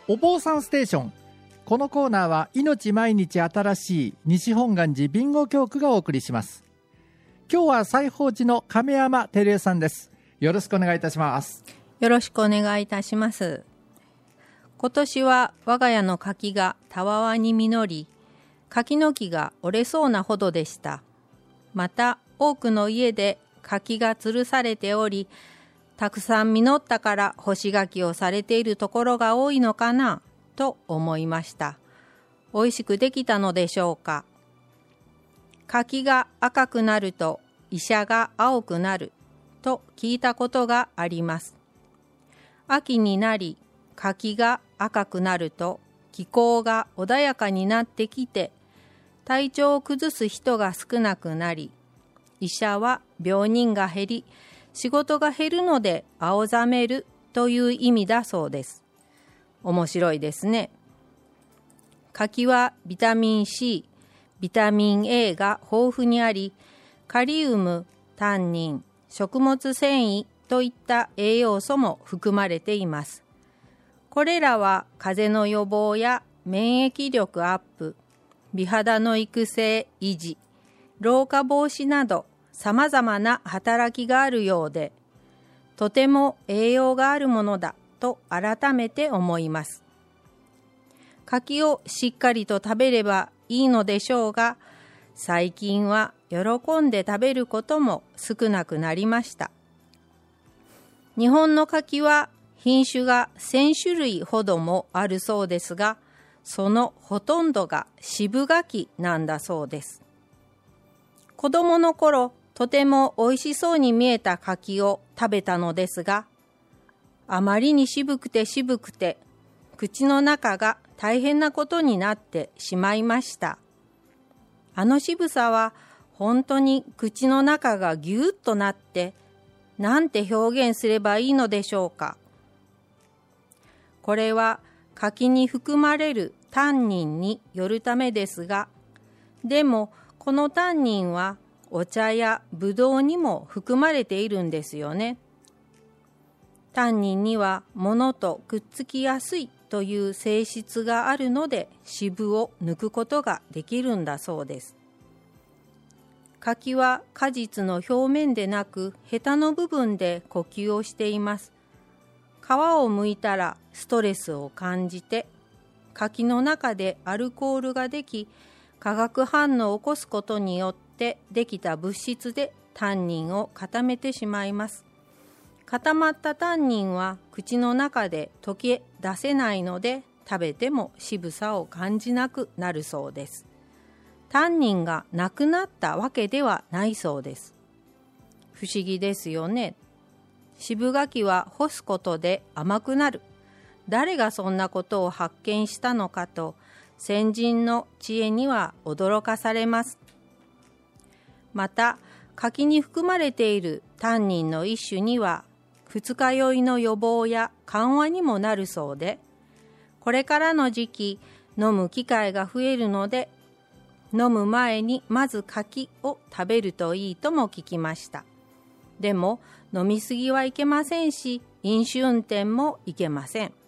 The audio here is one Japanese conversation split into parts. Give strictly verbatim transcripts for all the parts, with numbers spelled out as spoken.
お坊さんステーション。このコーナーは命毎日新しい西本願寺備後教区がお送りします。今日は西宝寺の亀山照江さんです。よろしくお願いいたします。 よろしくお願いいたします。今年は我が家の柿がたわわに実り、柿の木が折れそうなほどでした。また多くの家で柿が吊るされており、たくさん実ったから干し柿をされているところが多いのかなと思いました。美味しくできたのでしょうか。柿が赤くなると医者が青くなると聞いたことがあります。秋になり柿が赤くなると気候が穏やかになってきて、体調を崩す人が少なくなり、医者は病人が減り、仕事が減るので青ざめるという意味だそうです。面白いですね。柿はビタミン C、ビタミン A が豊富にあり、カリウム、タンニン、食物繊維といった栄養素も含まれています。これらは風邪の予防や免疫力アップ、美肌の育成維持、老化防止などさまざまな働きがあるようで、とても栄養があるものだと改めて思います。柿をしっかりと食べればいいのでしょうが、最近は喜んで食べることも少なくなりました。日本の柿は品種がせん種類ほどもあるそうですが、そのほとんどが渋柿なんだそうです。子供の頃、とてもおいしそうに見えた柿を食べたのですが、あまりに渋くて渋くて、口の中が大変なことになってしまいました。あの渋さは本当に口の中がぎゅっとなって、なんて表現すればいいのでしょうか。これは柿に含まれるタンニンによるためですが、でもこのタンニンはお茶やぶどうにも含まれているんですよね。タンニンには物とくっつきやすいという性質があるので、渋を抜くことができるんだそうです。柿は果実の表面でなくヘタの部分で呼吸をしています。皮を剥いたらストレスを感じて、柿の中でアルコールができ、化学反応を起こすことによってできた物質でタンニンを固めてしまいます。固まったタンニンは口の中で溶け出せないので、食べても渋さを感じなくなるそうです。タンニンがなくなったわけではないそうです。不思議ですよね。渋柿は干すことで甘くなる。誰がそんなことを発見したのかと、先人の知恵には驚かされます。また、柿に含まれているタンニンの一種には、二日酔いの予防や緩和にもなるそうで、これからの時期、飲む機会が増えるので、飲む前にまず柿を食べるといいとも聞きました。でも、飲みすぎはいけませんし、飲酒運転もいけません。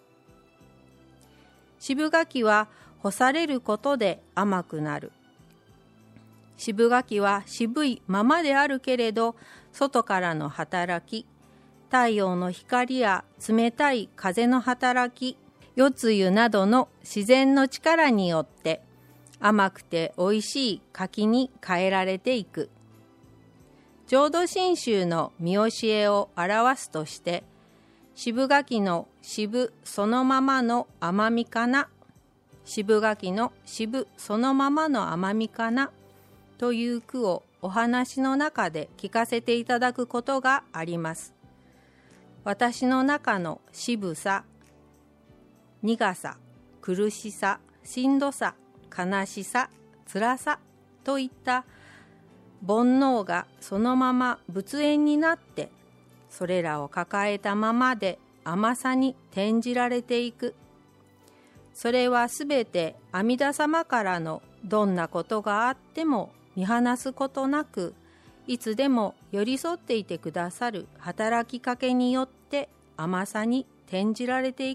渋柿は干されることで甘くなる。渋柿は渋いままであるけれど、外からの働き、太陽の光や冷たい風の働き、夜露などの自然の力によって甘くておいしい柿に変えられていく。浄土真宗の見教えを表すとして、渋柿の渋そのままの甘みかな、渋柿の渋そのままの甘みかなという句をお話の中で聞かせていただくことがあります。私の中の渋さ、苦さ、苦しさ、しんどさ、悲しさ、辛さといった煩悩がそのまま仏縁になって、それらを抱えたままで甘さに転じられていく。それはすべて阿弥陀様からのどんなことがあっても見放すことなく、いつでも寄り添っていてくださる働きかけによって甘さに転じられていく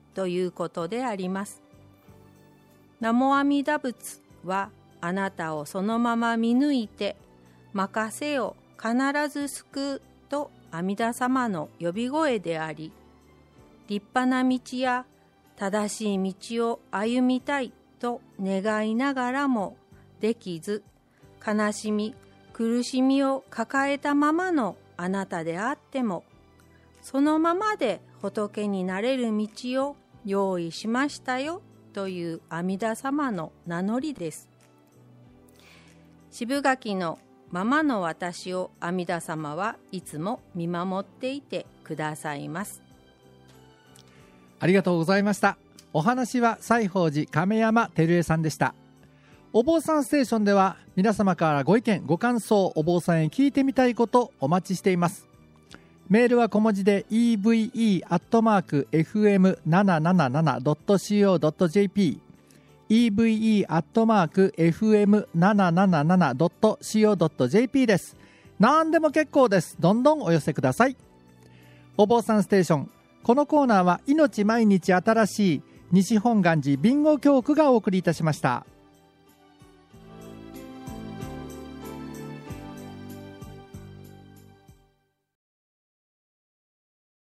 ということであります。南無阿弥陀仏はあなたをそのまま見抜いて任せよ必ず救うと阿弥陀様の呼び声であり、立派な道や正しい道を歩みたいと願いながらもできず、悲しみ苦しみを抱えたままのあなたであっても、そのままで仏になれる道を用意しましたよという阿弥陀様の名乗りです。渋柿のままの私を阿弥陀様はいつも見守っていてくださいます。 ありがとうございました。お話は西宝寺亀山照江さんでした。お坊さんステーションでは皆様からご意見ご感想、お坊さんへ聞いてみたいことお待ちしています。メールは小文字で イーブイイー アットマーク エフエムななななな ドット シーオー ドット ジェーピー イーブイイー アットマーク エフエムななななな ドット シーオー ドット ジェーピー です。何でも結構です。どんどんお寄せください。お坊さんステーション、このコーナーは命毎日新しい西本願寺備後教区がお送りいたしました。